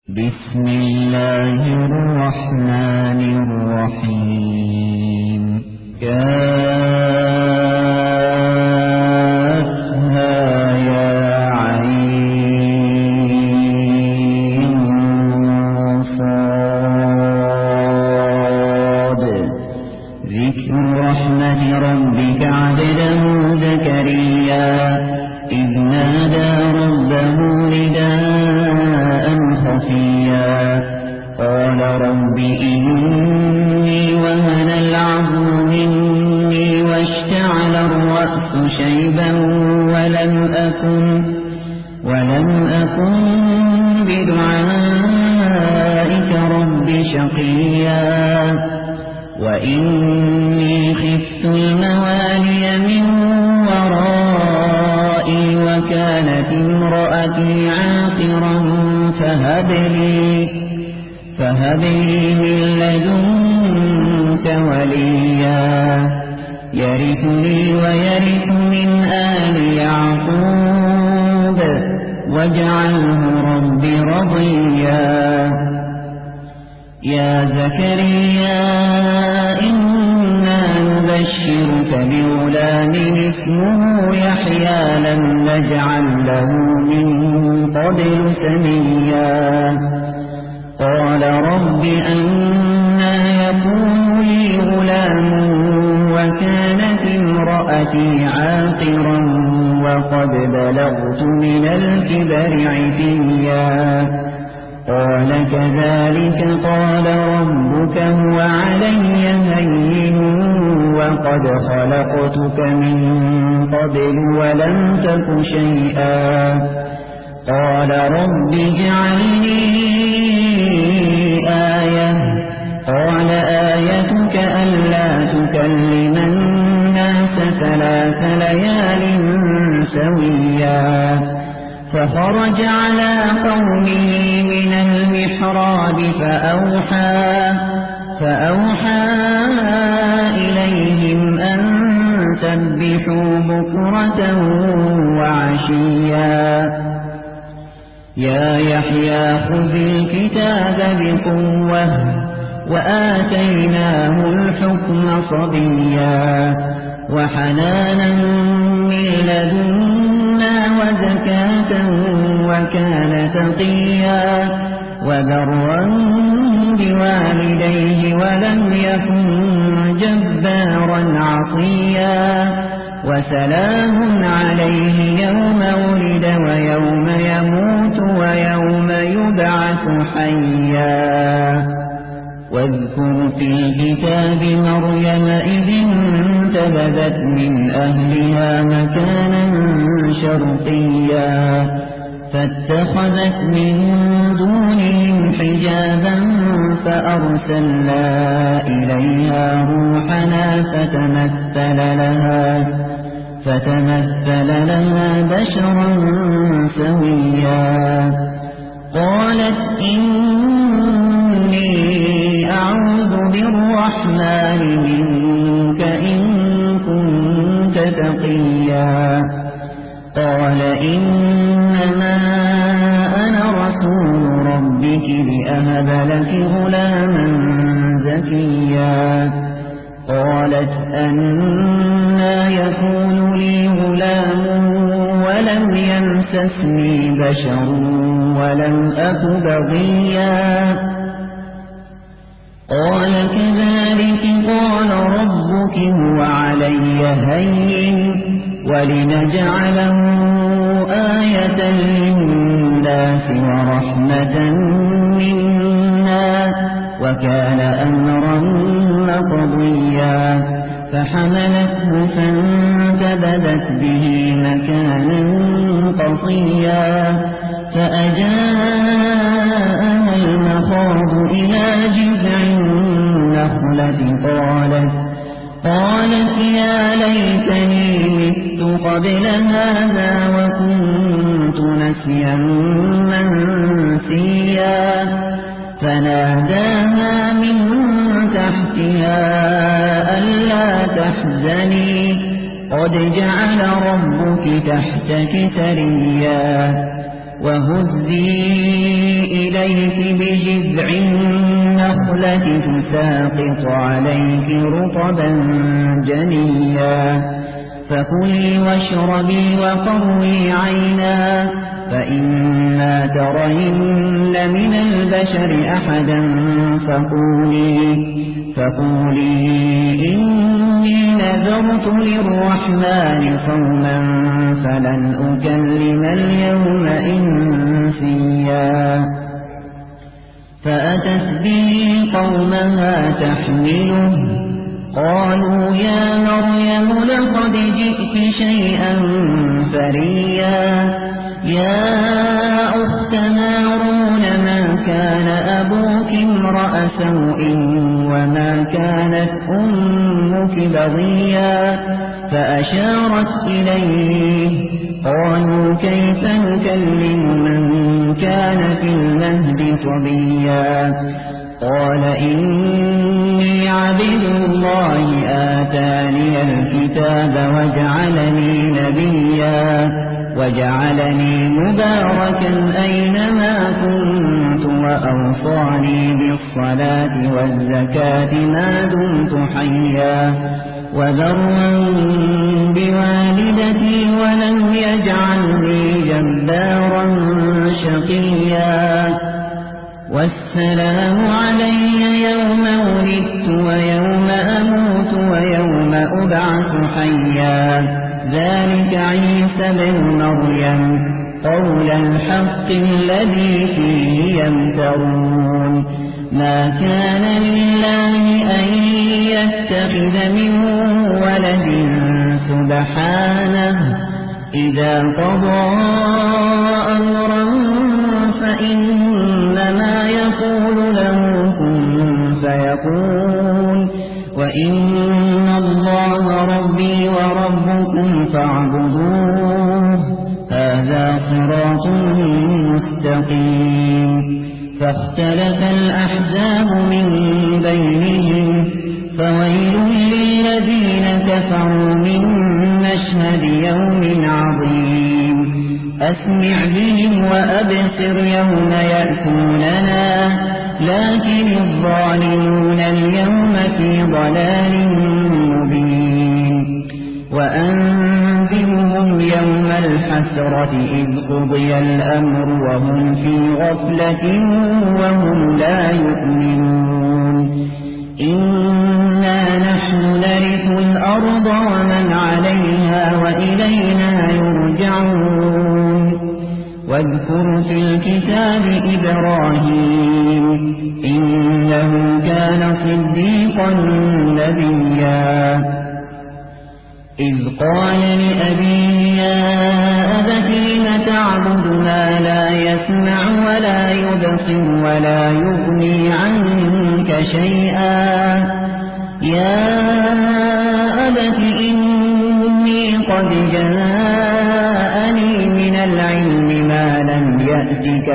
بسم الله الرحمن الرحيم كافها يا عين صاد ذكر رحمة ربك عبده زكريا إذ نادى ربه نداء خفيا قال رب إني وهن العظم مني واشتعل الرأس شيبا ولم أكن بدعائك رب شقيا وإني خفت الموالي من ورائي وكانت امرأتي عاقرا فهب لي من لدنك وليا يرثني ويرث من آل يعقوب واجعله رب رضيا يا زكريا إنا نبشرك بغلام اسمه يحيى لم نجعل له من قبل سميا قال رب أنى يكون لي غلام وكانت امرأتي عاقرا وقد بلغت من الكبر عتيا قال كذلك قال ربك هو علي هين وقد خلقتك من قبل ولم تك شيئا قال رب اجعل لي آية قال آيتك ألا تكلم الناس 3 ليال سويا فخرج على قومه من المحراب فأوحى إليهم أن سبحوا بكرة وعشيا يا يحيى خذ الكتاب بقوة وآتيناه الحكم صبيا وحنانا من لدنا وزكاة وكان تقيا وبرا بوالديه ولم يكن جبارا عصيا وسلام عليه يوم ولد ويوم يموت ويوم يبعث حيا واذكر في الكتاب مريم إذ انتبذت من أهلها مكانا شرقيا فاتخذت من دونهم حجابا فأرسلنا إليها روحنا فتمثل لها بشرا سويا قالت إني أعوذ بالرحمن منك إن كنت تقيا قال إنما أنا رسول ربك لأهب لك غلاما زكيا قالت أنى يكون لي غلام ولم يمسسني بشر ولم أك بغيا قال كذلك قال ربك هو علي هين ولنجعله آية للناس ورحمة منا وكان أمرا مقضيا فحملته فانتبذت به مكانا قصيا فأجاءها المخاض إلى جذع النخلة قالت يا ليتني مت قبل هذا وكنت نسيا منسيا فناداها من تحتها ألا تحزني قد جعل ربك تحتك سريا وهزي إليك بجذع النخلة تساقط عليك رطبا جنيا فكلي واشربي وقري عينا فإما ترين من البشر أحدا فقولي إني نذرت للرحمن صوما فلن أكلم اليوم إنسيا فأتت به قومها تحمله قالوا يا مريم لقد جئت شيئا فريا يا أخت هارون ما كان أبوك امرأ سوء وما كانت أمك بغيا فأشارت إليه قالوا كيف نكلم من كان في المهد صبيا قال إني عبد الله آتاني الكتاب وجعلني مباركا أينما كنت وأوصاني بالصلاة والزكاة ما دمت حيا وبرا بوالدتي ولم يجعلني جبارا شقيا والسلام علي يوم ولدت ويوم أموت ويوم أبعث حيا ذلك عيسى بن مريم قول الحق الذي فيه يمترون ما كان لله أن يتخذ من ولد سبحانه إذا قضى أمرا فإنما يقول له كن فيكون وإن الله ربي وربكم فاعبدوه هذا صراط مستقيم فاختلف الأحزاب من بينهم فويل للذين كفروا من مشهد يوم عظيم أسمع بهم وأبصر يوم يأتوننا لكن الظالمون اليوم في ضلال مبين وأنذرهم يوم الحسرة إذ قضي الأمر وهم في غفلة وهم لا يؤمنون إنا نحن نرث الأرض ومن عليها وإلينا يرجعون واذكر في الكتاب إبراهيم إنه كان صديقا نبيا إذ قال لأبيه يا أبت لم تعبد ما لا يسمع ولا يبصر ولا يغني عنك شيئا يا أبت إني قد جاءني من العلم ما لم يأتك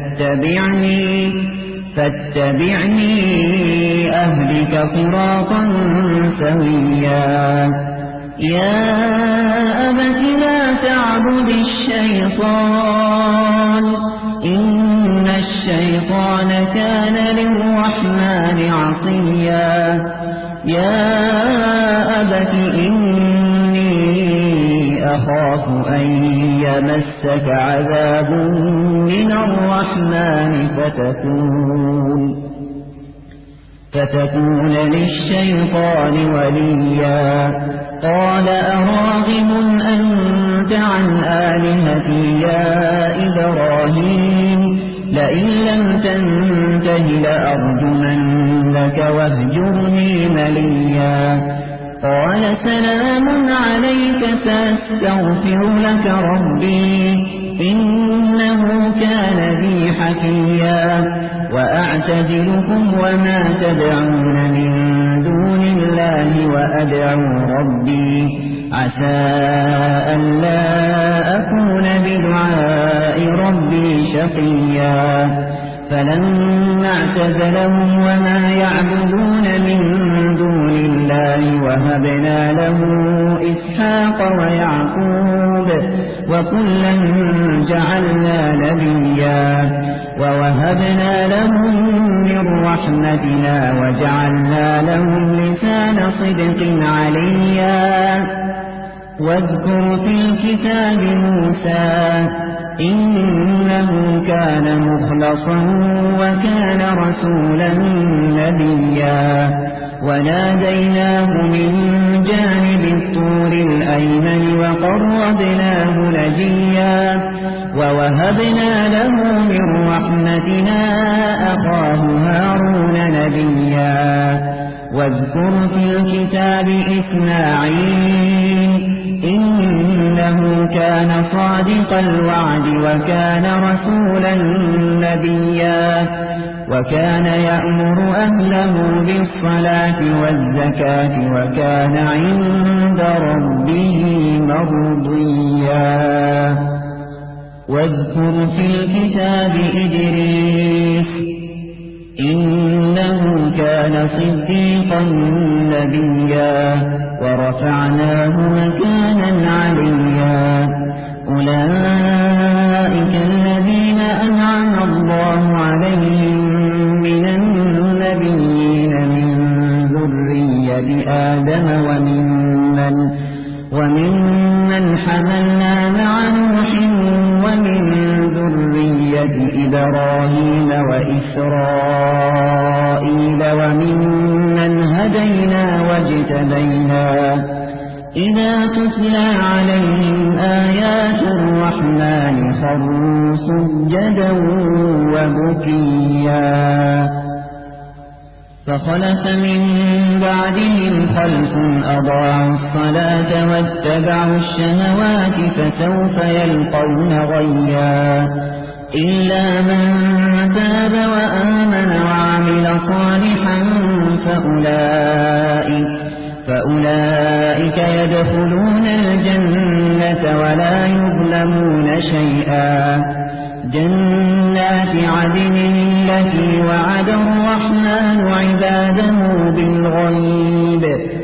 فاتبعني أهدك صراطا سويا يا أبت لا تعبد الشيطان إن الشيطان كان للرحمن عصيا يا أبت إني أخاف أن يمسك عذاب من الرحمن فتكون للشيطان وليا قال أراغب أنت عن آلهتي يا إبراهيم لئن لم تنته لأرجمنك واهجرني مليا قال سلام عليك سأستغفر لك ربي إنه كان بي حفيا وأعتزلكم وما تدعون من دون الله وأدعو ربي عسى ألا أكون بدعاء ربي شقيا فلما اعتزلهم وما يعبدون من دون الله وهبنا له إسحاق ويعقوب وكلا جعلنا نبيا ووهبنا لهم من رحمتنا وجعلنا لهم لسان صدق عليا واذكر في الكتاب موسى إنه كان مخلصا وكان رسولا نبيا وناديناه من جانب الطور الأيمن وقربناه نجيا ووهبنا له من رحمتنا أخاه هارون نبيا واذكر في الكتاب إسماعيل إنه كان صادق الوعد وكان رسولا نبيا وكان يأمر أهله بالصلاة والزكاة وكان عند ربه مرضيا واذكر في الكتاب إدريس إنه كان صديقا نبيا ورفعناه مكانا عليا أولئك الذين أنعم الله عليهم من النبيين من ذرية آدم وممن حملنا مع نوح ومن ذرية إبراهيم وإسرائيل وممن هدينا واجتبينا إذا تتلى عليهم آيات الرحمن خروا سجدا وبكيا فخلف من بعدهم خلف أضاعوا الصلاة واتبعوا الشهوات فسوف يلقون غيا إلا من تاب وآمن وعمل صالحا فأولئك يدخلون الجنة ولا يظلمون شيئا جنات عدن التي وعد الرحمن عباده بالغيب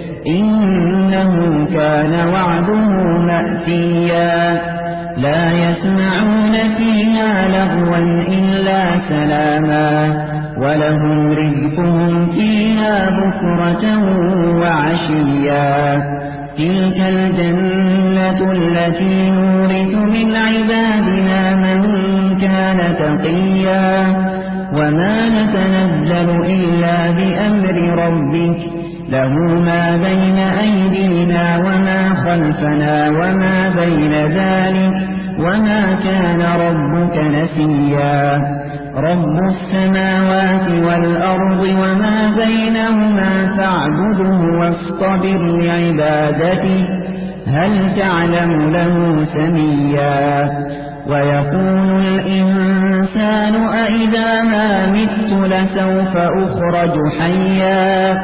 إنه كان وعده مأتيا لا يسمعون فيها لغوا إلا سلاما ولهم رزقهم فيها بكرة وعشيا تلك الجنة التي نورث من عبادنا من كان تقيا وما نتنزل إلا بأمر ربك له ما بين أيدينا وما خلفنا وما بين ذلك وما كان ربك نسيا رب السماوات والأرض وما بينهما فاعبده واصطبر لعبادته هل تعلم له سميا ويقول الإنسان أإذا ما مت لسوف أخرج حيا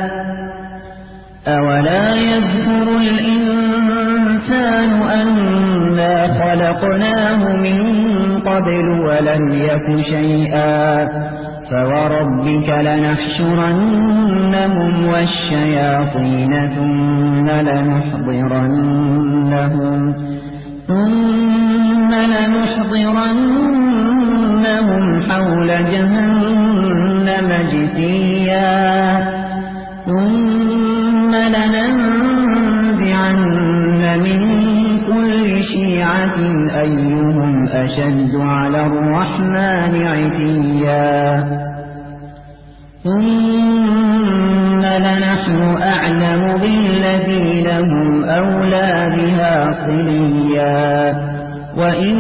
أولا يذكر الإنسان أنا خلقناه من قبل ولم يك شيئا فوربك لنحشرنهم والشياطين ثم لنحضرنهم حول جهنم جثيا ثم لننزعن من كل شيعة أيهم أشد على الرحمن عتيا ثم لنحن أعلم بالذين هم أولى بها صليا وإن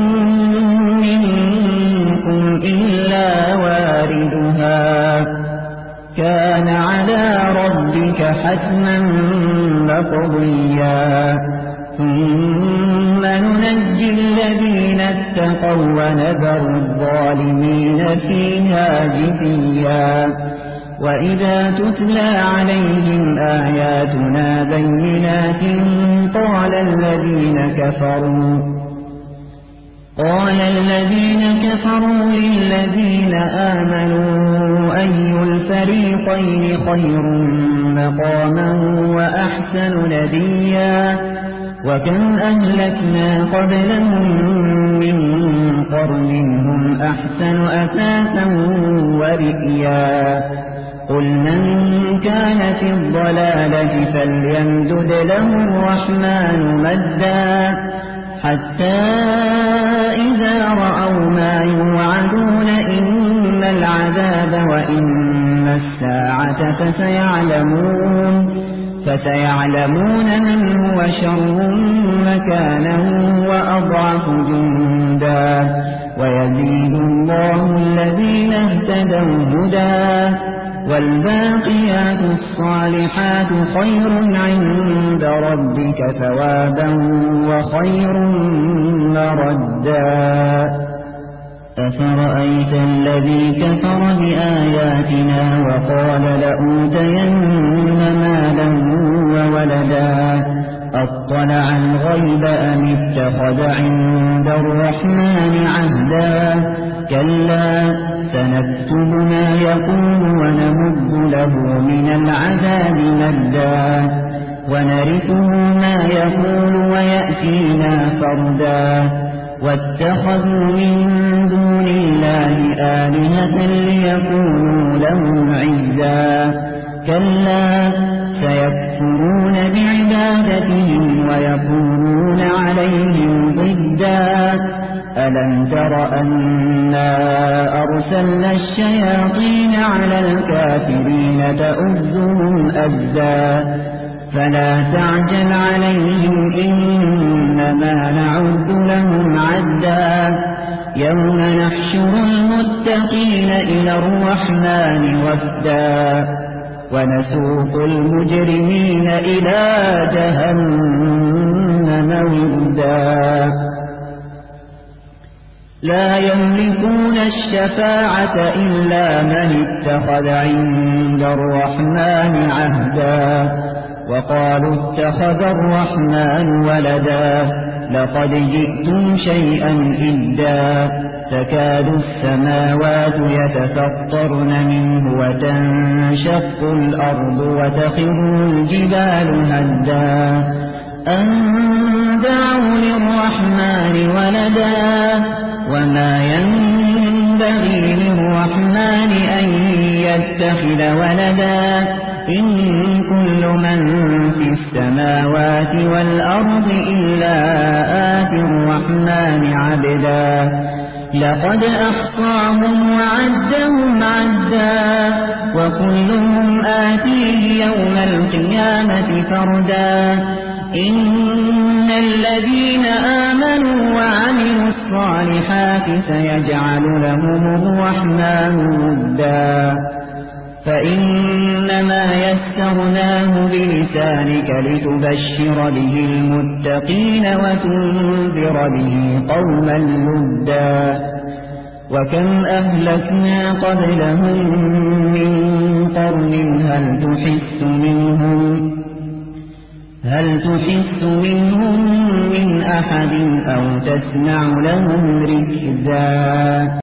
منكم إلا واردها كان على ربك حتما مقضيا ثم ننجي الذين اتقوا ونذر الظالمين فيها جثيا وإذا تتلى عليهم آياتنا بينات قال قال الذين كفروا للذين آمنوا أي الفريقين خير مقاما وأحسن نديا وكم أهلكنا قبلهم من قرن هم أحسن أثاثا ورئيا قل من كان في الضلالة فليمدد له الرحمن مدا حتى إذا رأوا ما يوعدون إما العذاب وإما الساعة فسيعلمون من هو شر مكانا وأضعف جندا ويزيد الله الذين اهتدوا هدى والباقيات الصالحات خير عند ربك ثوابا وخير مردا أفرأيت الذي كفر بآياتنا وقال لأوتين مالا وولدا أطلع الغيب أم اتخذ عند الرحمن عهدا كلا سنكتب ما يقول ونمد له من العذاب مدا ونرثه ما يقول ويأتينا فردا واتخذوا من دون الله آلهة ليكونوا لهم عزا كلا سيكفرون بعبادتهم ويكونون عليهم ضدا ألم تر أنا أرسلنا الشياطين على الكافرين تؤزهم أزا فلا تعجل عليهم إنما نعد لهم عدا يوم نحشر المتقين إلى الرحمن وفدا ونسوق المجرمين إلى جهنم وردا لا يملكون الشفاعة إلا من اتخذ عند الرحمن عهدا وقالوا اتخذ الرحمن ولدا لقد جئتم شيئا إدا تكاد السماوات يتفطرن منه وتنشق الأرض وتخر الجبال هدا أن دعوا للرحمن ولدا وما ينبغي للرحمن أن يتخذ ولدا إن كل من في السماوات والأرض إلا آتي الرحمن عبدا لقد أحصاهم وعدهم عدا وكلهم آتيه يوم القيامة فردا إن الذين آمنوا وعملوا الصالحات سيجعل لهم الرحمن ودا فإنما يسرناه بلسانك لتبشر به المتقين وتنذر به قوما لدا وكم أهلكنا قبلهم من قرن هل تحس منهم من أحد أو تسمع لهم ركزا